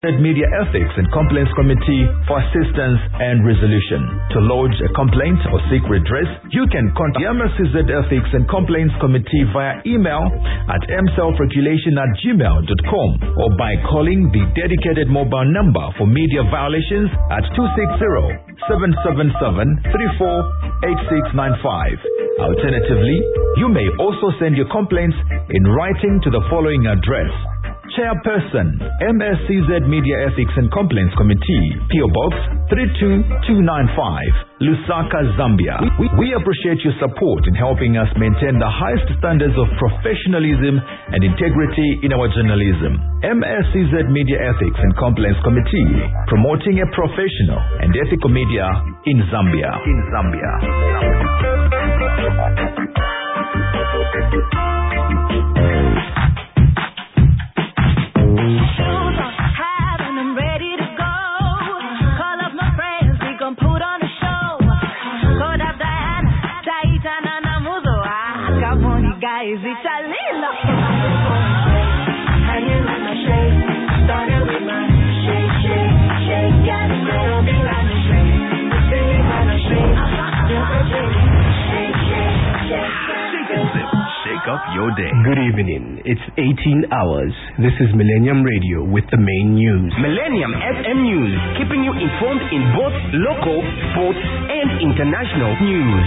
Media Ethics and Complaints Committee for assistance and resolution. To lodge a complaint or seek redress, you can contact the MSCZ Ethics and Complaints Committee via email at mselfregulation@gmail.com or by calling the dedicated mobile number for media violations at 260-777-348695. Alternatively, you may also send your complaints in writing to the following address: Chairperson, MSCZ Media Ethics and Complaints Committee, PO Box 32295, Lusaka, Zambia. We appreciate your support in helping us maintain the highest standards of professionalism and integrity in our journalism. MSCZ Media Ethics and Complaints Committee, promoting a professional and ethical media in Zambia. Up your day. Good evening. It's 18 hours. This is Millennium Radio with the main news. Millennium FM News, keeping you informed in both local, sports, and international news.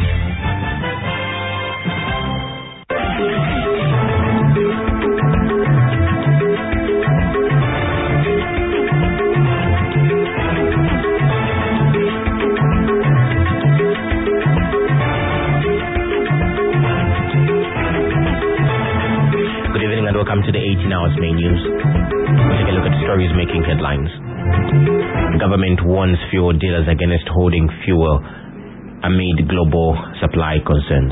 Welcome to the 18 hours main news. We'll take a look at stories making headlines. Government warns fuel dealers against holding fuel amid global supply concerns.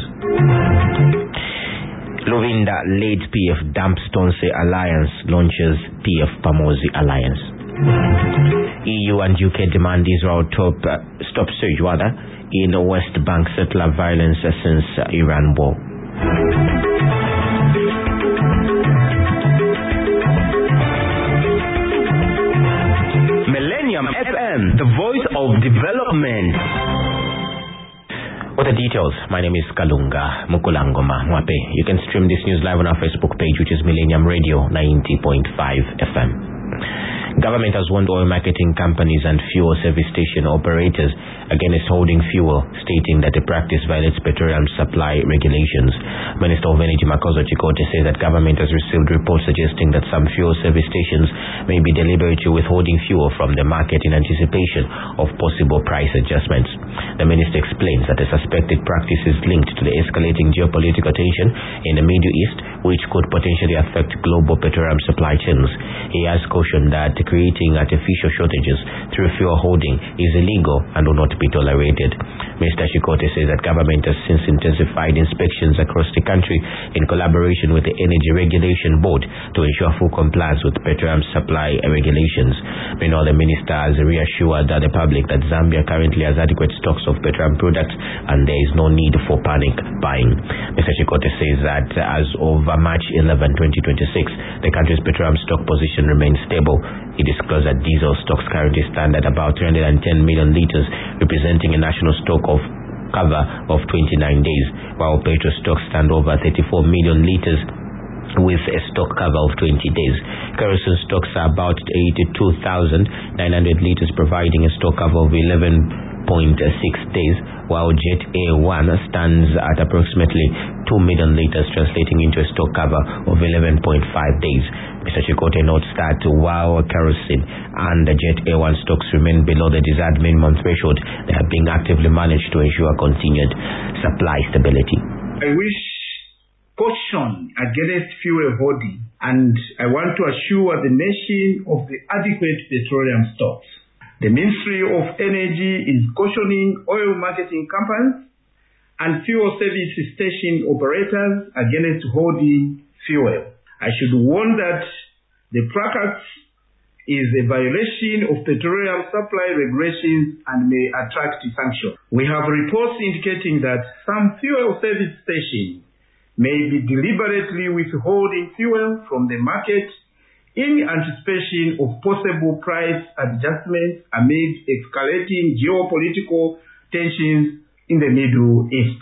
Luvinda-led PF Dumps Tonse Alliance launches PF Pamosi Alliance. EU and UK demand Israel stop surge in West Bank settler violence since Iran war. FM, the voice of development. For the details, my name is Kalunga Mukulangoma Mwape. You can stream this news live on our Facebook page, which is Millennium Radio 90.5 FM. Government has warned oil marketing companies and fuel service station operators against holding fuel, stating that the practice violates petroleum supply regulations. Minister of Energy Makozo Chikote says that government has received reports suggesting that some fuel service stations may be deliberately withholding fuel from the market in anticipation of possible price adjustments. The minister explains that the suspected practice is linked to the escalating geopolitical tension in the Middle East, which could potentially affect global petroleum supply chains. He has cautioned that creating artificial shortages through fuel holding is illegal and will not be tolerated. Mr. Chikote says that government has since intensified inspections across the country in collaboration with the Energy Regulation Board to ensure full compliance with petroleum supply regulations. Meanwhile, the minister has reassured the public that Zambia currently has adequate stocks of petroleum products and there is no need for panic buying. Mr. Chikote says that as of March 11, 2026, the country's petroleum stock position remains stable. He disclosed that diesel stocks currently stand at about 310 million liters, representing a national stock of cover of 29 days, while petrol stocks stand over 34 million liters with a stock cover of 20 days. Kerosene stocks are about 82,900 liters, providing a stock cover of 11.6 days, while Jet A1 stands at approximately 2 million liters, translating into a stock cover of 11.5 days. Mr. Chikote notes that while kerosene and the Jet A1 stocks remain below the desired minimum threshold, they are being actively managed to ensure continued supply stability. I wish caution against fuel hoarding, and I want to assure the nation of the adequate petroleum stocks. The Ministry of Energy is cautioning oil marketing companies and fuel service station operators against hoarding fuel. I should warn that the practice is a violation of petroleum supply regulations and may attract sanctions. We have reports indicating that some fuel service stations may be deliberately withholding fuel from the market in anticipation of possible price adjustments amid escalating geopolitical tensions in the Middle East.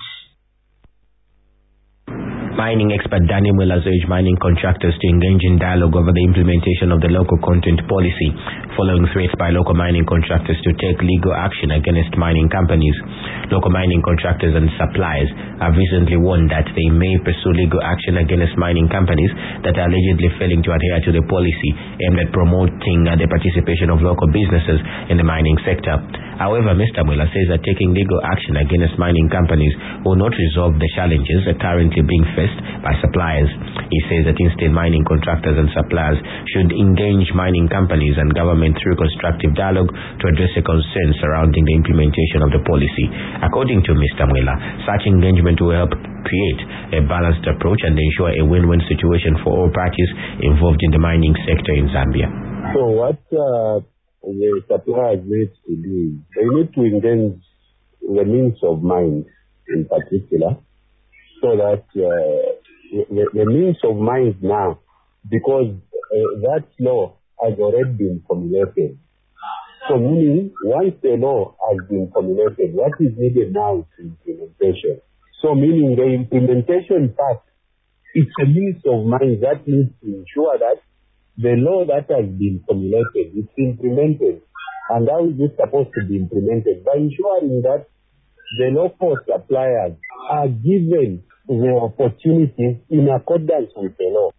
Mining expert Danny Muller urged mining contractors to engage in dialogue over the implementation of the local content policy, following threats by local mining contractors to take legal action against mining companies. Local mining contractors and suppliers have recently warned that they may pursue legal action against mining companies that are allegedly failing to adhere to the policy aimed at promoting the participation of local businesses in the mining sector. However, Mr. Muller says that taking legal action against mining companies will not resolve the challenges currently being faced by suppliers. He says that instead mining contractors and suppliers should engage mining companies and government through constructive dialogue to address the concerns surrounding the implementation of the policy. According to Mr. Muller, such engagement will help create a balanced approach and ensure a win-win situation for all parties involved in the mining sector in Zambia. So what the suppliers need to do, they need to engage the means of mines in particular, so that the means of mines now, because that law has already been formulated. So meaning, once the law has been formulated, what is needed now is implementation. So meaning the implementation part, it's a means of mines that needs to ensure that the law that has been formulated is implemented. And how is it supposed to be implemented? By ensuring that the local suppliers are given the opportunities in accordance with the law.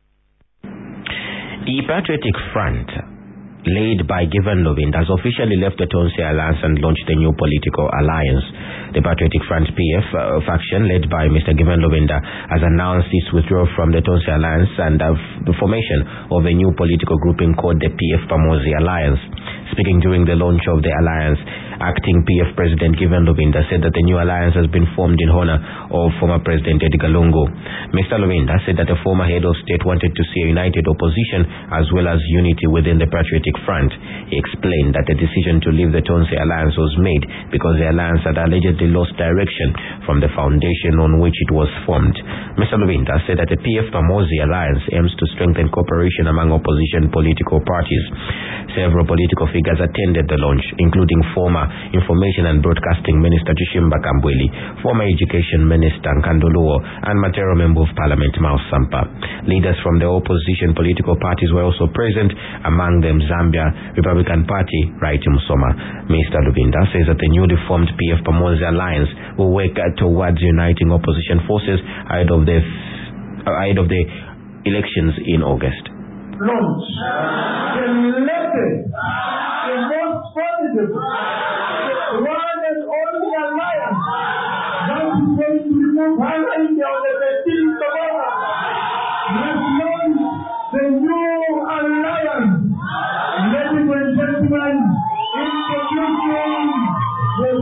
The Patriotic Front, led by Given Lubinda, has officially left the Tonse Alliance and launched a new political alliance. The Patriotic Front PF faction, led by Mr. Given Lubinda, has announced its withdrawal from the Tonse Alliance and the formation of a new political grouping called the PF Pamozi Alliance. Speaking during the launch of the alliance, acting PF President Given Lubinda said that the new alliance has been formed in honor of former President Edgar Lungu. Mr. Lubinda said that the former head of state wanted to see a united opposition as well as unity within the Patriotic Front. He explained that the decision to leave the Tonse Alliance was made because the alliance had allegedly lost direction from the foundation on which it was formed. Mr. Lubinda said that the PF Pamozi Alliance aims to strengthen cooperation among opposition political parties. Several political figures attended the launch, including former Information and Broadcasting Minister Chishimba Kambwili, former Education Minister Nkanduluo, and Matero Member of Parliament Miles Sampa. Leaders from the opposition political parties were also present, among them Zambia Republican Party, Right Musoma. Mr. Lubinda says that the newly formed PF Pamozi Alliance will work towards uniting opposition forces ahead of the elections in August. Launch the latest, the most formidable, the one and only alliance that is going to remove violence on the 13th of August. Let's launch the new alliance. Ladies and gentlemen, introducing the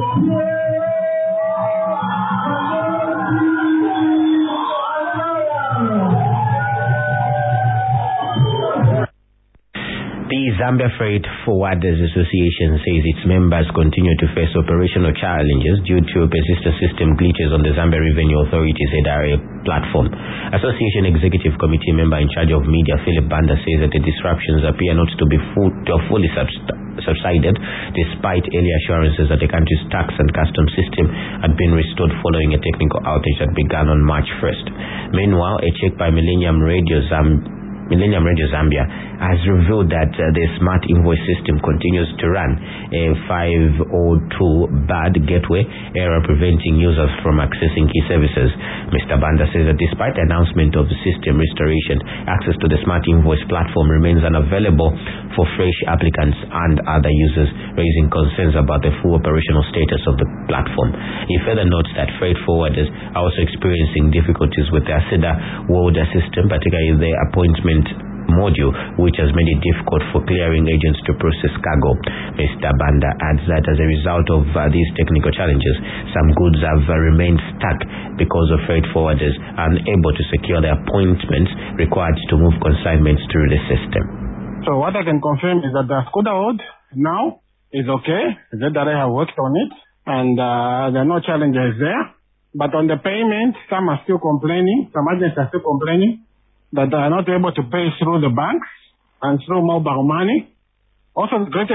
The Zambia Freight Forwarders Association says its members continue to face operational challenges due to persistent system glitches on the Zambia Revenue Authority ZRA platform. Association Executive Committee member in charge of media Philip Banda says that the disruptions appear not to be fully subsided, despite early assurances that the country's tax and customs system had been restored following a technical outage that began on March 1st. Meanwhile, a check by Millennium Radio Zambia has revealed that the smart invoice system continues to run a 502 bad gateway error, preventing users from accessing key services. Mr. Banda says that despite the announcement of the system restoration, access to the smart invoice platform remains unavailable for fresh applicants and other users, raising concerns about the full operational status of the platform. He further notes that freight forwarders are also experiencing difficulties with the ASEDA World system, particularly the appointment module, which has made it difficult for clearing agents to process cargo. Mr. Banda adds that as a result of these technical challenges, some goods have remained stuck because of freight forwarders unable to secure the appointments required to move consignments through the system. So what I can confirm is that the Skoda Road now is okay. ZRA have worked on it, and there are no challenges there. But on the payment, some are still complaining, some agents are still complaining that they are not able to pay through the banks. and through mobile money. Also, the greatest